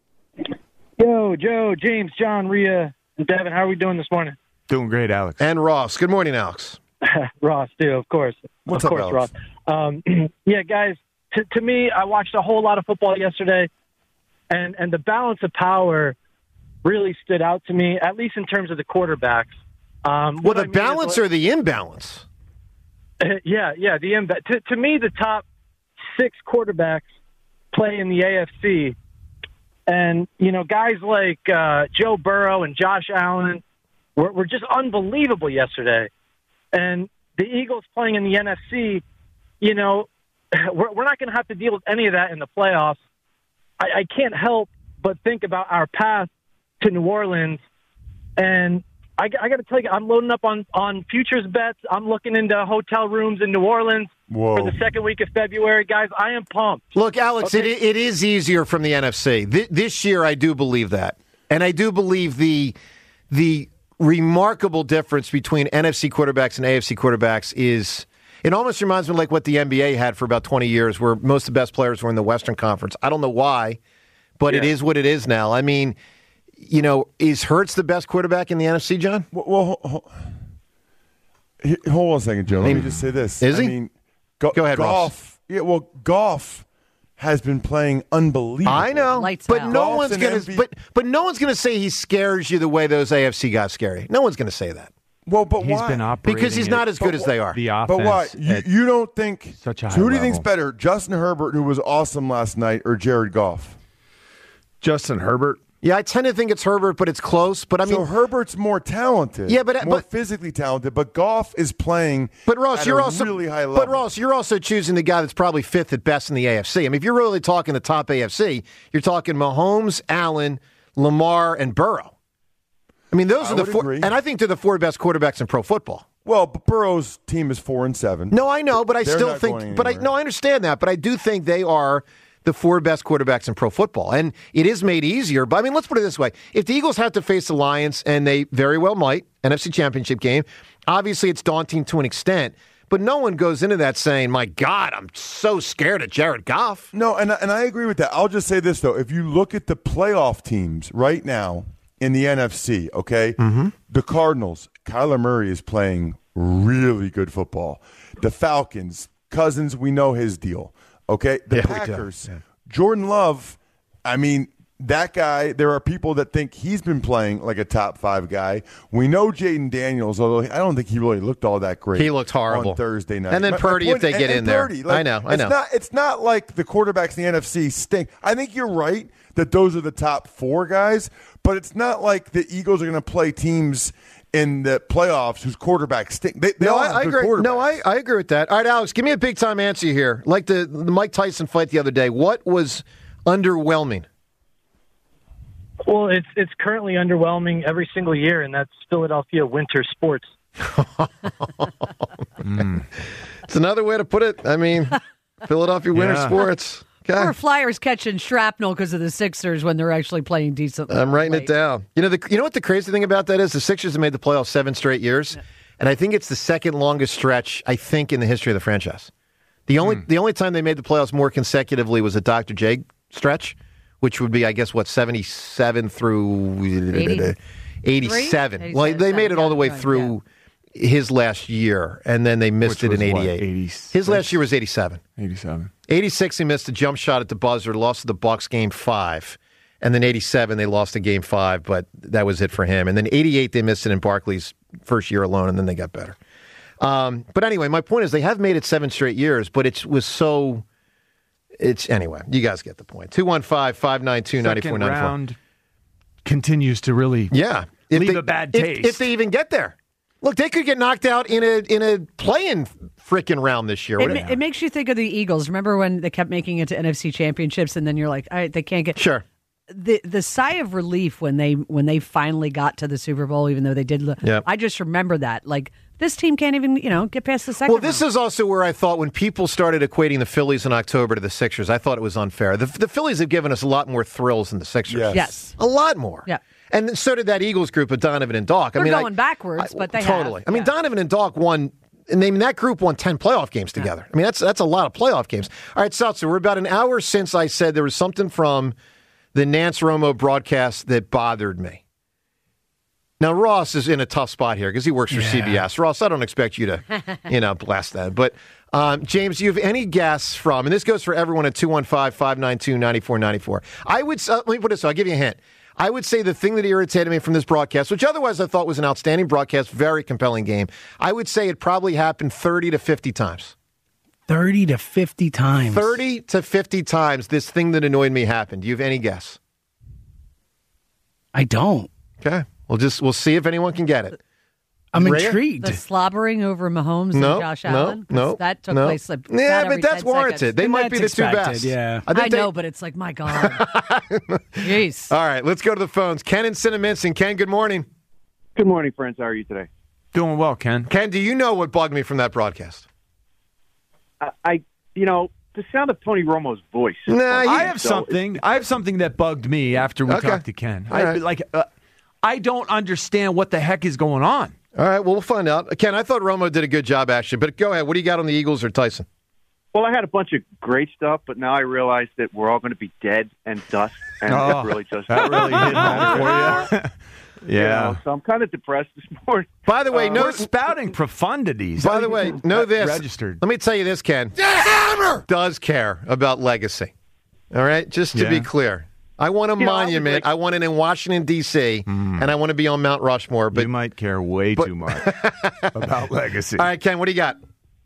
Yo, Joe, James, John, Rhea, and Devin. How are we doing this morning? Doing great, Alex. And Ross. Good morning, Alex. Ross, too, of course. What's of up, course, Alex? Ross. Um, yeah, guys, to, to me, I watched a whole lot of football yesterday. And and the balance of power really stood out to me, at least in terms of the quarterbacks. Um, well, the I mean balance is, or the imbalance? Yeah, yeah, the imba- to, to me, the top six quarterbacks play in the A F C. And, you know, guys like uh, Joe Burrow and Josh Allen were, were just unbelievable yesterday. And the Eagles playing in the N F C, you know, we're, we're not going to have to deal with any of that in the playoffs. I, I can't help but think about our path to New Orleans, and I, I got to tell you, I'm loading up on, on futures bets. I'm looking into hotel rooms in New Orleans Whoa. for the second week of February. Guys, I am pumped. Look, Alex, Okay. it it is easier from the N F C. Th- this year, I do believe that. And I do believe the the remarkable difference between N F C quarterbacks and A F C quarterbacks is... It almost reminds me like what the N B A had for about twenty years, where most of the best players were in the Western Conference. I don't know why, but yeah. It is what it is now. I mean, you know, is Hurts the best quarterback in the N F C, John? Well, well hold, hold on a second, Joe. Let Maybe. me just say this. Is he? I mean, go, Go ahead, Goff. Yeah, well, Goff has been playing unbelievable. I know, Lights but out. no Goff's one's an going M V to. But but no one's going to say he scares you the way those A F C guys scare you. No one's going to say that. Well, but He's why? been operating Because he's not as good But as they are. the offense. But why? You, at you don't think such a high so who do you level. think's better, Justin Herbert, who was awesome last night, or Jared Goff? Justin Herbert. Yeah, I tend to think it's Herbert, but it's close. But I mean, so Herbert's more talented. Yeah, but- more but- physically talented. But Goff is playing. But Ross, at you're a also really high level. But Ross, you're also choosing the guy that's probably fifth at best in the A F C. I mean, if you're really talking the top A F C, you're talking Mahomes, Allen, Lamar, and Burrow. I mean, those I are the would four, agree. and I think they're the four best quarterbacks in pro football. Well, but Burrow's team is four and seven. No, I know, but I They're still not think. going But I anywhere. no, I understand that, but I do think they are the four best quarterbacks in pro football, and it is made easier. But I mean, let's put it this way: if the Eagles have to face the Lions, and they very well might, N F C Championship game, obviously it's daunting to an extent. But no one goes into that saying, "My God, I'm so scared of Jared Goff." No, and and I agree with that. I'll just say this though: if you look at the playoff teams right now in the N F C, okay, Mm-hmm. the Cardinals, Kyler Murray is playing really good football. The Falcons, Cousins, we know his deal. Okay, the Yeah, we do. Packers, Jordan Love. I mean, that guy. There are people that think he's been playing like a top five guy. We know Jaden Daniels, although I don't think he really looked all that great. He looked horrible on Thursday night. And then My- my Purdy, if point- they and- get and in there. Purdy, like, I know, I know. It's not, it's not like the quarterbacks in the N F C stink. I think you're right that those are the top four guys, but it's not like the Eagles are going to play teams in the playoffs whose quarterbacks stink. They, they No, all I, have I good agree. quarterbacks. No, I, I agree with that. All right, Alex, give me a big time answer here. Like the, the Mike Tyson fight the other day. What was underwhelming? Well, it's it's currently underwhelming every single year, and that's Philadelphia winter sports. mm. It's another way to put it. I mean, Philadelphia winter Yeah. sports. Okay. Or Flyers catching shrapnel because of the Sixers when they're actually playing decently. I'm writing late. it down. You know, the, you know what the crazy thing about that is? The Sixers have made the playoffs seven straight years, and I think it's the second longest stretch, I think, in the history of the franchise. The only Hmm. the only time they made the playoffs more consecutively was a Doctor J stretch, which would be, I guess, what, seventy-seven through eighty? eighty-seven. Well, they made it all the way through his last year, and then they missed Which it in was what, eighty-eight. eighty-six? His last year was eighty-seven. eighty-seven. eighty-six, he missed a jump shot at the buzzer, lost to the Bucks game five. And then eighty-seven, they lost a game five, but that was it for him. And then eighty-eight, they missed it in Barkley's first year alone, and then they got better. Um, but anyway, my point is they have made it seven straight years, but it was so... It's Anyway, you guys get the point. two one five, five nine two, nine four nine four. Second round continues to really yeah. If leave they, a bad if- taste. If, they even get there. Look, they could get knocked out in a in a play-in freaking round this year. It, ma- it makes you think of the Eagles. Remember when they kept making it to N F C championships, and then you're like, all right, they can't get sure. The the sigh of relief when they when they finally got to the Super Bowl, even though they did. lo- Yep. I just remember that. Like this team can't even you know get past the second. Well, this is also where I thought when people started equating the Phillies in October to the Sixers, I thought it was unfair. The, the Phillies have given us a lot more thrills than the Sixers. Yes. Yes. A lot more. Yeah. And so did that Eagles group of Donovan and Doc. They're I mean, going I, backwards, I- but they totally. have. I mean, Donovan and Doc won, and they, that group won ten playoff games together. I mean, that's that's a lot of playoff games. All right, Seltzer, we're about an hour since I said there was something from the Nance Romo broadcast that bothered me. Now, Ross is in a tough spot here because he works for C B S. Ross, I don't expect you to, you know, blast that. But, um, James, do you have any guess from, and this goes for everyone at two one five, five nine two, nine four nine four. I would, uh, let me put it so, I'll give you a hint. I would say the thing that irritated me from this broadcast, which otherwise I thought was an outstanding broadcast, very compelling game, I would say it probably happened thirty to fifty times. thirty to fifty times. thirty to fifty times this thing that annoyed me happened. Do you have any guess? I don't. Okay. We'll just, we'll see if anyone can get it. I'm Rhea? intrigued. The slobbering over Mahomes No, and Josh no, Allen. 'Cause no, that took no. place. Like, Yeah, about but every that's ten warranted. seconds. They And might be the that's two expected, best. yeah. I, think they- know, but it's like my God. Jeez. All right, let's go to the phones. Ken in Cinnaminson. Ken, good morning. Good morning, friends. How are you today? Doing well, Ken. Ken, do you know what bugged me from that broadcast? I, I you know, the sound of Tony Romo's voice. Nah, he- I have So something. I have something that bugged me after we Okay. talked to Ken. All I, right. Like, uh, I don't understand what the heck is going on. All right, well, we'll find out. Ken, I thought Romo did a good job, actually, but go ahead. What do you got on the Eagles or Tyson? Well, I had a bunch of great stuff, but now I realize that we're all going to be dead and dust, and Oh, it really just that really hit home for you. You Yeah. know, so I'm kind of depressed this morning. By the way, Uh, no We're spouting profundities. By the way, know this. Registered. Let me tell you this, Ken. Hammer does care about legacy. All right? Just to Yeah. be clear. I want a You know, I'll be monument. like- I want it in Washington, D C, and I want to be on Mount Rushmore. But you might care way but- too much about legacy. All right, Ken, what do you got?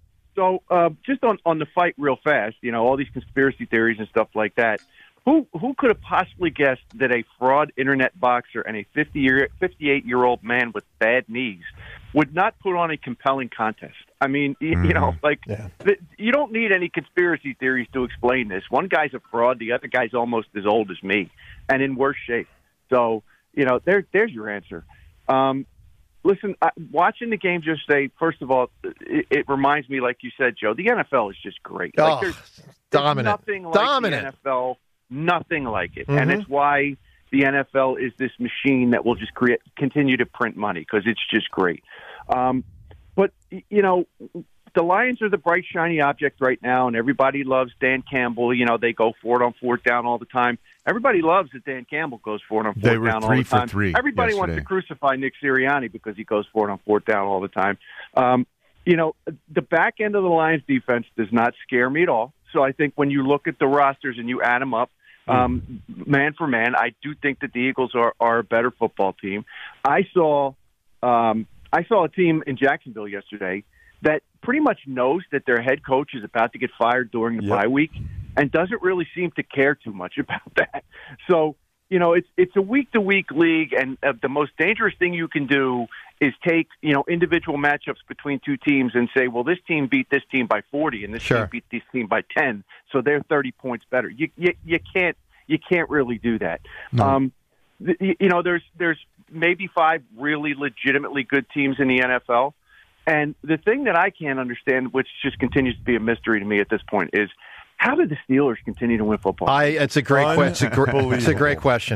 So, uh, just on, on the fight real fast, you know, all these conspiracy theories and stuff like that. Who who could have possibly guessed that a fraud internet boxer and a fifty year, fifty-eight-year-old man with bad knees would not put on a compelling contest? I mean, you, you know, like, Yeah. th- you don't need any conspiracy theories to explain this. One guy's a fraud. The other guy's almost as old as me and in worse shape. So, you know, there there's your answer. Um, Listen, I, watching the game just say, first of all, it, it reminds me, like you said, Joe, the N F L is just great. Like Oh, there's, dominant. There's nothing like Dominant. the N F L, nothing like it. Mhm. And it's why the N F L is this machine that will just create, continue to print money because it's just great. Um, but, y- you know, the Lions are the bright, shiny object right now, and everybody loves Dan Campbell. You know, they go for it on fourth down all the time. Everybody loves that Dan Campbell goes for it on fourth They were down all three the for time. three Everybody wants yesterday. to crucify Nick Sirianni because he goes for it on fourth down all the time. Um, you know, the back end of the Lions defense does not scare me at all. So I think when you look at the rosters and you add them up, um, man for man, I do think that the Eagles are, are a better football team. I saw, um, I saw a team in Jacksonville yesterday that pretty much knows that their head coach is about to get fired during the Yep. bye week and doesn't really seem to care too much about that. So, you know, it's it's a week-to-week league, and uh, the most dangerous thing you can do is take, you know, individual matchups between two teams and say, well, this team beat this team by forty, and this Sure. team beat this team by ten, so they're thirty points better. You you, you can't you can't really do that. No. Um, th- you know, there's there's maybe five really legitimately good teams in the N F L. And the thing that I can't understand, which just continues to be a mystery to me at this point, is how did the Steelers continue to win football? I. It's a great question. It's a, gr- it's a great Unbelievable. question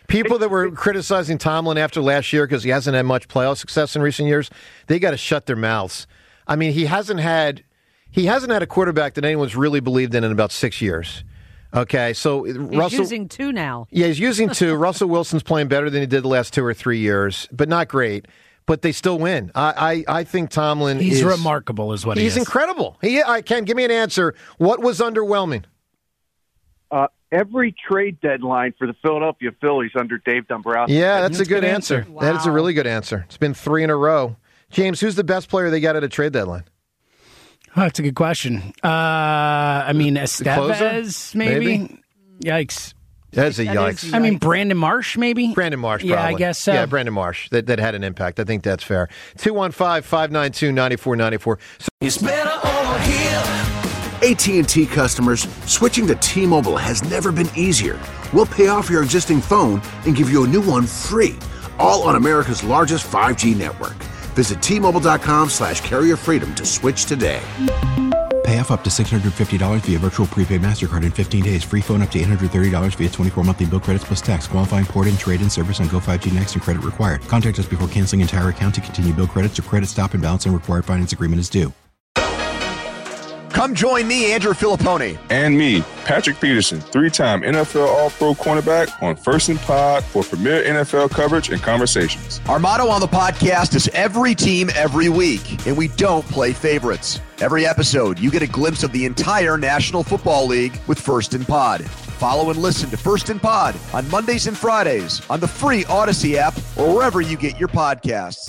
People that were criticizing Tomlin after last year because he hasn't had much playoff success in recent years, they got to shut their mouths. I mean, he hasn't had he hasn't had a quarterback that anyone's really believed in in about six years. Okay, so He's Russell using two now. Yeah, he's using two. Russell Wilson's playing better than he did the last two or three years, but not great. But they still win. I I, I think Tomlin He's is remarkable, is what he he's is. incredible. He I can give me an answer. What was underwhelming? Uh, every trade deadline for the Philadelphia Phillies under Dave Dombrowski. Yeah, that's, that's a good, good answer. answer. Wow. That is a really good answer. It's been three in a row. James, who's the best player they got at a trade deadline? Oh, that's a good question. Uh, I mean, Estevez, maybe? maybe? Yikes. That's a That yikes. is I mean, Brandon Marsh, maybe? Brandon Marsh, Yeah, probably. I guess so. Yeah, Brandon Marsh. That, that had an impact. I think that's fair. two one five, five nine two, nine four nine four. So- It's better over here. A T and T customers, switching to T-Mobile has never been easier. We'll pay off your existing phone and give you a new one free, all on America's largest five G network. Visit T-Mobile.com slash carrier freedom to switch today. Pay off up to six hundred fifty dollars via virtual prepaid MasterCard in fifteen days. Free phone up to eight hundred thirty dollars via twenty-four monthly bill credits plus tax. Qualifying port-in, trade-in service on Go five G Next and credit required. Contact us before canceling entire account to continue bill credits or credit stop and balance and required finance agreement is due. Come join me, Andrew Filippone. And me, Patrick Peterson, three-time N F L All-Pro cornerback on First and Pod for premier N F L coverage and conversations. Our motto on the podcast is every team, every week, and we don't play favorites. Every episode, you get a glimpse of the entire National Football League with First and Pod. Follow and listen to First and Pod on Mondays and Fridays on the free Odyssey app or wherever you get your podcasts.